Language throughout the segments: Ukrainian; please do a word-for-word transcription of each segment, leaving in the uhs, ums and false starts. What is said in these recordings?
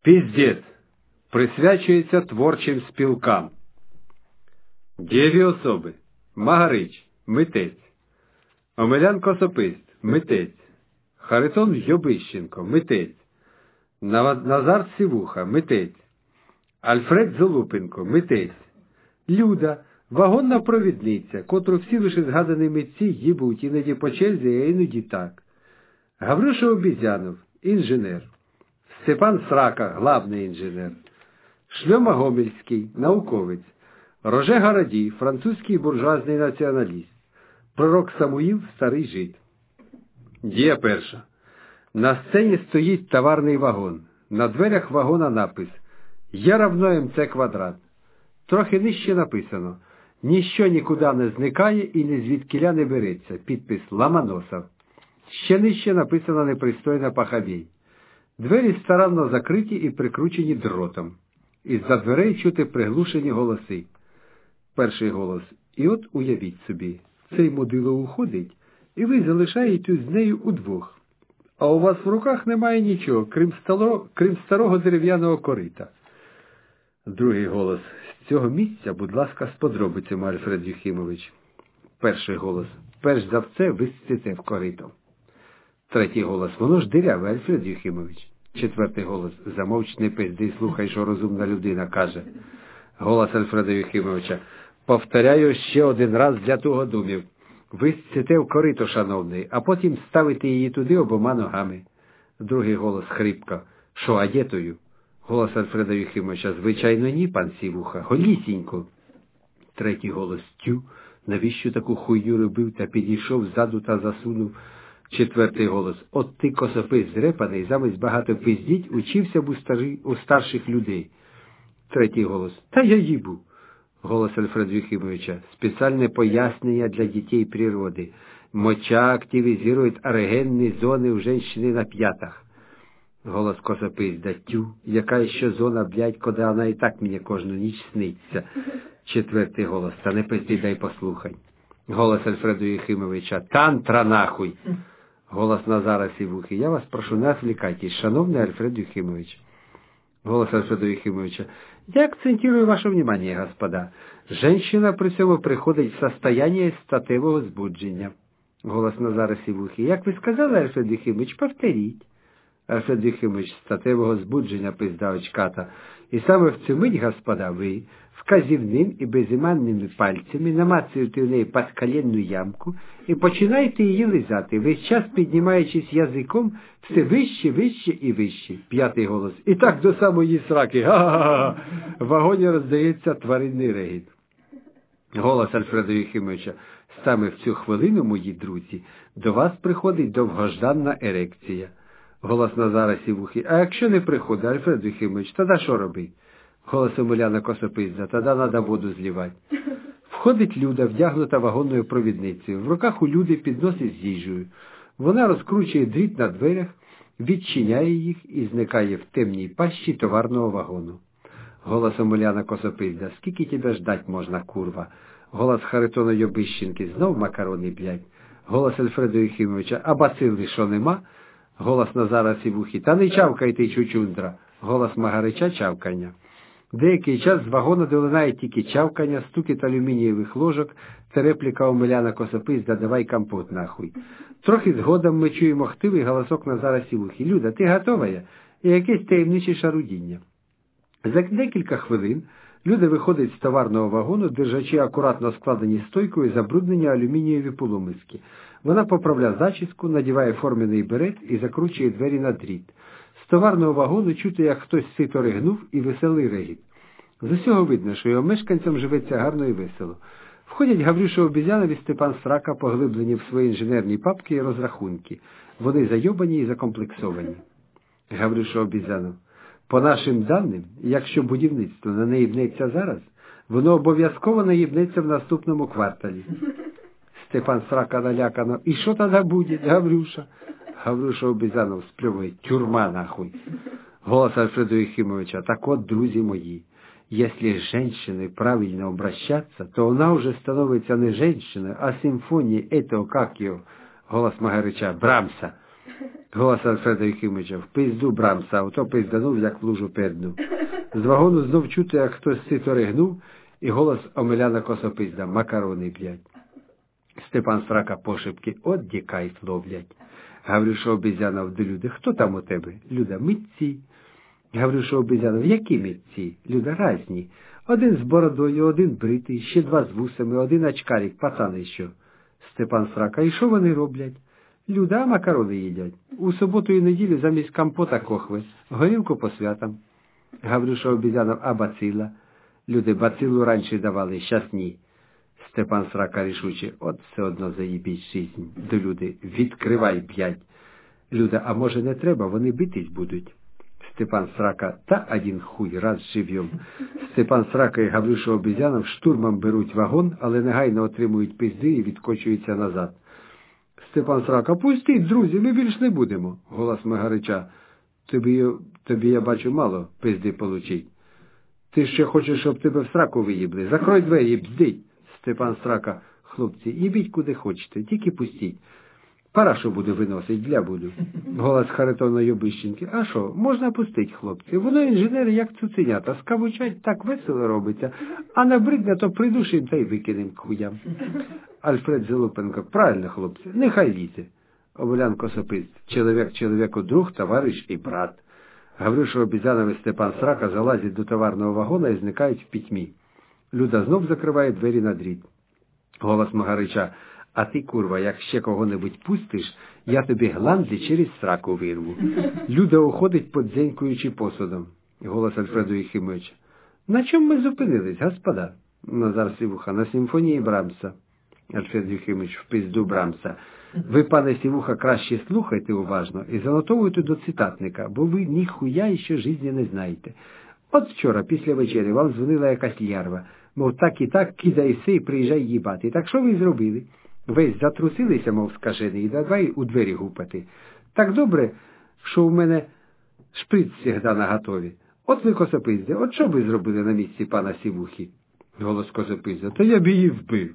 Піздець присвячується творчим спілкам. Дієві особи: Магарич – митець, Омелян Косопист – митець, Харитон Йобищенко – митець, Назар Сивуха – митець, Альфред Золупенко – митець, Люда – вагонна провідниця, котру всі лише згадані митці їбуть іноді по черзі, а іноді так. Гаврюша Обізянов – інженер, Степан Срака – главний інженер, Шльома Гомельський – науковець, Роже Гараді – французький буржуазний націоналіст, пророк Самуїл – старий жид. Дія перша. На сцені стоїть товарний вагон. На дверях вагона напис «Є равно МЦ квадрат». Трохи нижче написано «Ніщо нікуди не зникає і ні звідкіля не береться». Підпис Ломоносов. Ще нижче написано непристойно Пахабій. Двері старанно закриті і прикручені дротом. Із-за дверей чути приглушені голоси. Перший голос: «І от уявіть собі, цей мудило уходить, і ви залишаєтесь з нею удвох. А у вас в руках немає нічого, крім старого, крім старого дерев'яного корита». Другий голос: «З цього місця, будь ласка, з подробицями, Альфред Юхимович». Перший голос: «Перш за все, ви сците в корито». Третій голос: «Воно ж диряве, Альфред Юхимович». Четвертий голос: «Замовч, не пизди, слухай, що розумна людина каже». Голос Альфреда Юхимовича: «Повторяю ще один раз для тугодумів. Ви сците в корито, шановний, а потім ставите її туди обома ногами». Другий голос хрипко: «Що, адєтою?» Голос Альфреда Юхимовича: «Звичайно ні, пан Сівуха, голісінько». Третій голос: «Тю, навіщо таку хуйню робив?» Та підійшов ззаду та засунув. Четвертий голос: «От ти, косопис зрепаний, замість багато пиздіть, учився б у, старі, у старших людей». Третій голос: «Та я їбу». Голос Альфреда Юхимовича: «Спеціальне пояснення для дітей природи. Моча активізує ерогенні зони у жінки на п'ятах». Голос Косопизда: «Тю, яка ще зона, блядь, коли вона і так мені кожну ніч сниться». Четвертий голос: «Та не пизди, дай послухай». Голос Альфреда Юхимовича: «Тантра нахуй». Голос Назара Сивухи: «Я вас прошу, не отвлекайтесь, шановний Альфред Юхимович». Голос Альфреда Юхимовича: «Я акцентирую ваше внимание, господа. Женщина при цьому приходить в состояние статевого збудження». Голос Назара Сивухи: «Як ви сказали, Альфред Юхимович, повторіть». Альфред Юхимович: «Статевого збудження, пизда очката. І саме в цю мить, господа, ви вказівним і безіманними пальцями намацуєте в неї подколенну ямку і починаєте її лизати, весь час піднімаючись язиком все вище, вище і вище». П'ятий голос: «І так до самої сраки. Га-га-га!» В вагоні роздається тваринний регіт. Голос Альфреда Юхимовича: «Саме в цю хвилину, мої друзі, до вас приходить довгожданна ерекція». Голос Назара Сівухи: «А якщо не приходить, Альфред Юхимович, тоді що робить?» Голос Омеляна Косопизда: «Тоді треба воду зливати». Входить Люда, вдягнута вагонною провідницею. В руках у Люди підносить з їжею. Вона розкручує дріт на дверях, відчиняє їх і зникає в темній пащі товарного вагону. Голос Омеляна Косопизда: «Скільки тебе ждать можна, курва?» Голос Харитона Йобищенки: «Знов макарони, блядь». Голос Альфреда Юхимовича: «А бацилли що нема?» Голос Назара Сівухи: «Та не чавкай ти, чучундра». Голос Магарича: «Чавкання». Деякий час з вагону долинає тільки чавкання, стукіт алюмінієвих ложок та репліка Омеляна Косопизда: «Давай компот нахуй». Трохи згодом ми чуємо хтивий голосок Назара Сівухи: «Люда, ти готова?» І якесь таємниче шарудіння. За декілька хвилин Люда виходить з товарного вагону, держачи акуратно складені стойкою забруднені алюмінієві полумиски. Вона поправляє зачіску, надіває формений берет і закручує двері на дріт. З товарного вагону чути, як хтось сито ригнув, і веселий регіт. З усього видно, що його мешканцям живеться гарно і весело. Входять Гаврюша Обізянов і Степан Срака, поглиблені в свої інженерні папки і розрахунки. Вони зайобані і закомплексовані. Гаврюша Обізянов: «По нашим даним, якщо будівництво не наїбнеться зараз, воно обов'язково наїбнеться в наступному кварталі». Степан Срака налякано: «І що тоді буде, Гаврюша?» Гаврюша Обізянов сплюває: «Тюрма нахуй». Голос Альфреда Юхимовича: «Так от, друзі мої, якщо з жінкою правильно обращатися, то вона вже становиться не жінкою, а симфонією этого, как його». Голос Магарича: «Брамса». Голос Альфреда Юхимовича: в пизду Брамса, ото пизданув, як в лужу перднув. З вагону знов чути, як хтось сито ригнув, і голос Омеляна Косопизда: макарони блядь. Степан Срака пошепки: от ді кайф ловлять. Гаврюша Обезьянов до Люди: хто там у тебе? Люда: митці. Гаврюша Обезьянов: які митці? Люда: разні. Один з бородою, один бритий, ще два з вусами, один очкарик, пацани що. Степан Срака: і що вони роблять? Люда: макарони їдять. У суботу і неділю замість компота кохви, горілку по святам. Гаврюша Обезьянов: а бацила? Люди: бацилу раніше давали, щас ні. Степан Срака рішуче: от все одно заїбіть жизнь. До Люди: відкривай п'ять. Люда: а може не треба, вони битись будуть. Степан Срака: та один хуй, раз живьем. Степан Срака і Гаврюша Обезьянов штурмом беруть вагон, але негайно отримують пизди і відкочуються назад. Степан Срака: пустіть, друзі, ми більш не будемо. Голос Магарича: тобі, тобі я бачу мало пизди получить. Ти ще хочеш, щоб тебе в сраку виїбли? Закрой двері, бздіть. Степан Срака: хлопці, їбіть куди хочете, тільки пустіть. Парашу буду виносить, для буду. Голос Харитона Юбищенки: а що, можна пустить, хлопці? Воно інженери, як цуценята, скавучать, так весело робиться, а набридне, то придушим та й викинем к хуям. Альфред Залупенко: правильно, хлопці, нехай лізе. Омелян Косопист: чоловік чоловіку друг, товариш і брат. Гаврюша Обезьянов і Степан Срака залазять до товарного вагона і зникають в пітьмі. Люда знов закриває двері на дріт. Голос Магарича: а ти, курва, як ще кого-небудь пустиш, я тобі гланди через сраку вирву. Люда уходить, подзенькуючи посудом. Голос Альфреда Юхимовича: на чому ми зупинились, господа? Назар Сівуха: на симфонії Брамса. Альфред Юхимович: в пизду Брамса. Ви, пане Сівуха, краще слухайте уважно і занотовуйте до цитатника, бо ви ніхуя іще житті не знаєте. От вчора, після вечері, вам дзвонила якась лярва, мов так і так, кидайся і приїжджай їбати. Так що ви зробили? Ви затрусилися, мов скажений, і давай у двері гупати. Так добре, що у мене шприц завжди наготові. От ви, Косопизде, от що ви зробили на місці пана Сівухи? Голос Косопизда: та я б її вбив.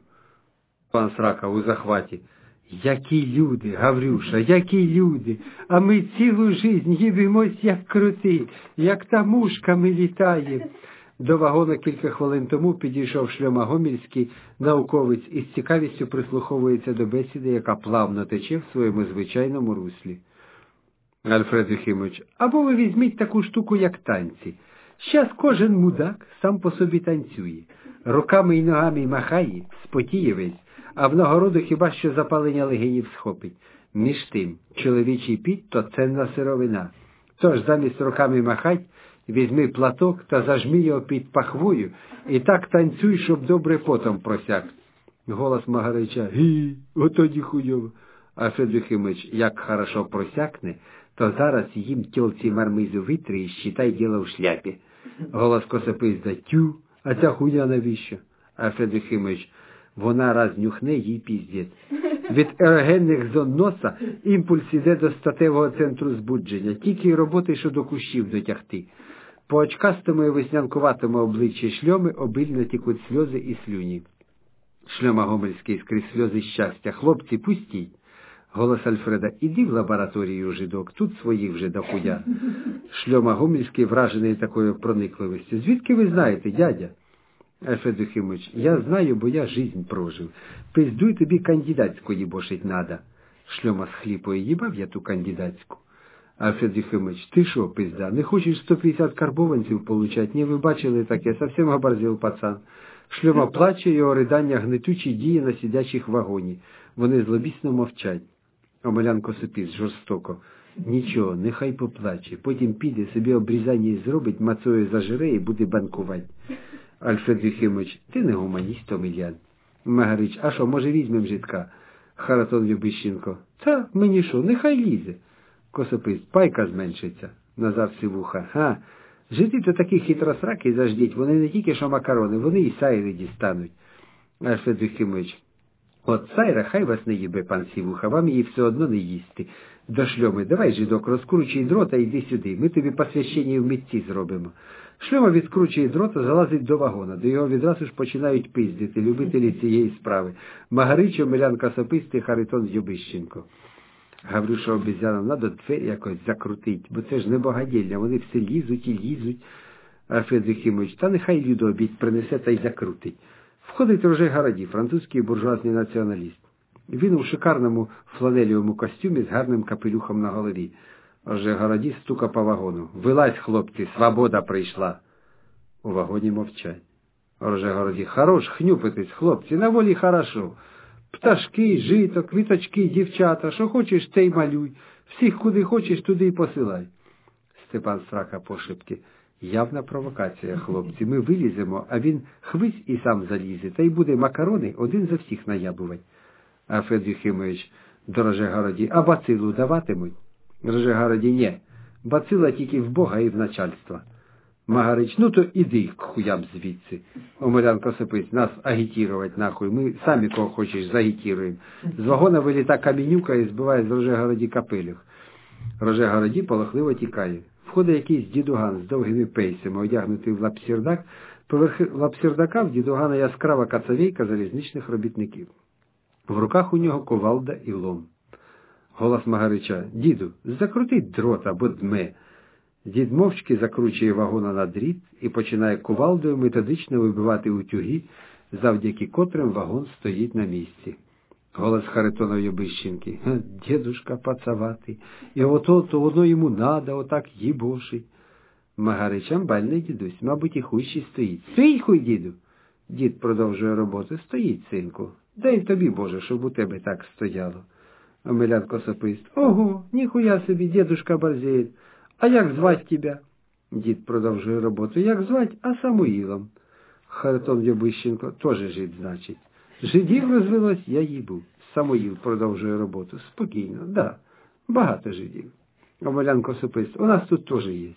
Пан Срака у захваті: які люди, Гаврюша, які люди, а ми цілу жизнь їбимось, як крути, як та мушка ми літає. До вагона кілька хвилин тому підійшов Шльома Гомельський, науковець, і з цікавістю прислуховується до бесіди, яка плавно тече в своєму звичайному руслі. Альфред Юхимович: або ви візьміть таку штуку, як танці. Щас кожен мудак сам по собі танцює, руками й ногами махає, спотіє весь, а в нагороду хіба що запалення легенів схопить. Між тим, чоловічий піт – то ценна сировина. Тож замість руками махать, візьми платок та зажми його під пахвою, і так танцюй, щоб добре потом просяк. Голос Магарича: гі, ото ніхуйово. А Федор Юхимович: як хорошо просякне, то зараз їм тьолці мармизу витри і считай діло в шляпі. Голос Косопизда: тю, а ця хуйня навіщо? А Федор Юхимович: вона раз нюхне, їй піздець. Від ерогенних зон носа імпульс іде до статевого центру збудження, тільки й роботи, що до кущів дотягти. По очкастому і веснянкуватому обличчі Шльоми обильно тікуть сльози і слюні. Шльома Гомельський скрізь сльози щастя: хлопці, пустіть. Голос Альфреда: іди в лабораторію, жидок, тут своїх вже дохуя. Шльома Гомельський вражений такою проникливістю: звідки ви знаєте, дядя? Альфред Юхимович: я знаю, бо я жизнь прожив. Пиздуй, тобі кандидатську їбошить надо. Шльома схліпує: їбав я ту кандидатську. Альфред Юхимович: ти шо, пизда, не хочеш сто п'ятдесят карбованців получать? Ні, ви бачили таке, совсем оборзів пацан. Шльома плаче, його ридання гнетучі діє на сидячих в вагоні. Вони злобісно мовчать. Омелян Косопист жорстоко: нічого, нехай поплаче, потім піде, собі обрізання зробить, мацою зажире і буде банкувати. Альфред Юхимович: ти не гуманіст, Омелян. Магарич: а що, може візьмем житка? Харатон Любищенко: та мені що, нехай лізе. Косопист: пайка зменшиться. Назар Сивуха: га, жити то такі хитросраки заждіть, вони не тільки що макарони, вони і сайри дістануть. Альфред Юхимович: от сайра хай вас не їбе, пан Сівуха, вам її все одно не їсти. До Шльоми: давай, жидок, розкручуй дрота і йди сюди, ми тобі посвящення в митці зробимо. Шльома відкручує дрота, залазить до вагона, до його відразу ж починають пиздити любителі цієї справи. Магарич, Омелян Косопист і Харитон Юбищенко. Гаврюша обіцяв, надо двері якось закрутить, бо це ж не богадільня, вони все лізуть і лізуть. А Федір Єхимович, та нехай Люду обід принесе та й закрутить. Входить Роже Городі, французький буржуазний націоналіст. Він у шикарному фланелівому костюмі з гарним капелюхом на голові. Роже Городі стука по вагону. Вилазь, хлопці, свобода прийшла. У вагоні мовчать. Роже Городі, хорош хнюпитись, хлопці, на волі хорошо. Пташки, жито, квіточки, дівчата, що хочеш, те й малюй. Всіх, куди хочеш, туди й посилай. Степан Страка пошепки. Явна провокація, хлопці. Ми виліземо, а він хвись і сам залізе, та й буде макарони один за всіх наябувати. А Федір Єхимович до Роже Городі, а бацилу даватимуть? Роже Городі, ні. Бацила тільки в Бога і в начальства. Магарич, ну то іди, к хуям звідси. Омелян Косопись, нас агітірувати нахуй. Ми самі кого хочеш загітіруємо. З вагона виліта камінюка і збиває з Роже Городі капелюх. Роже Городі полохливо тікає. Входить якийсь дідуган з довгими пейсами, одягнутий в лапсірдак. Поверх лапсірдака в дідугана яскрава кацавійка залізничних робітників. В руках у нього ковалда і лом. Голос Магарича. Діду, закрутить дрота, бо дме. Дід мовчки закручує вагона на дріт і починає кувалдою методично вибивати утюги, завдяки котрим вагон стоїть на місці. Голос Харитонової Бищенки. Дідушка пацаватий. І ото, то воно йому надо, отак їбошить. Магарич амбальний дідусь, мабуть, і хущий стоїть. Стоїть хуй, діду. Дід продовжує роботу. Стоїть, синку. Дай тобі, Боже, щоб у тебе так стояло. Омелян Косопист. Ого, ніхуя собі, дідушка борзеє. А як звать тебе? Дід продовжує роботу. Як звать? А Самуїлом. Харитон Ябищенко. Тоже жид, значить. Жидів розвелось, я їбу. Самуїл продовжує роботу. Спокійно, да. Багато жидів. Омелян Косопист. У нас тут теж є.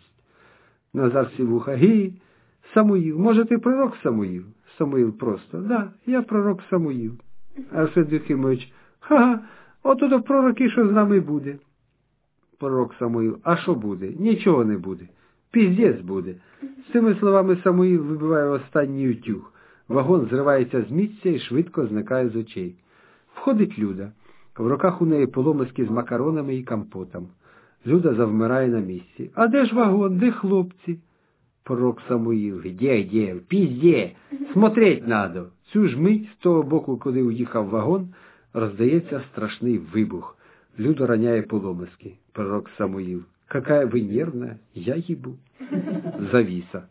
Назар Сівуха. Гі, Самуїл. Може, ти пророк Самуїл? Самуїл просто. Да, я пророк Самуїл. А Федір Єхимович. Ха-ха, ото до пророки, що з нами буде. Пророк Самуїл. А що буде? Нічого не буде. Піздець буде. З цими словами Самуїл вибиває останній утюг. Вагон зривається з місця і швидко зникає з очей. Входить Люда. В руках у неї поломиски з макаронами і компотом. Люда завмирає на місці. А де ж вагон? Де хлопці? Пророк Самуїл. Где, где? Пізде! Смотреть надо. Цю ж мить з того боку, куди уїхав вагон, роздається страшний вибух. Люда роняє поломиски. Пророк Самуїл. Какая вы нервная, я ебу. Зависа.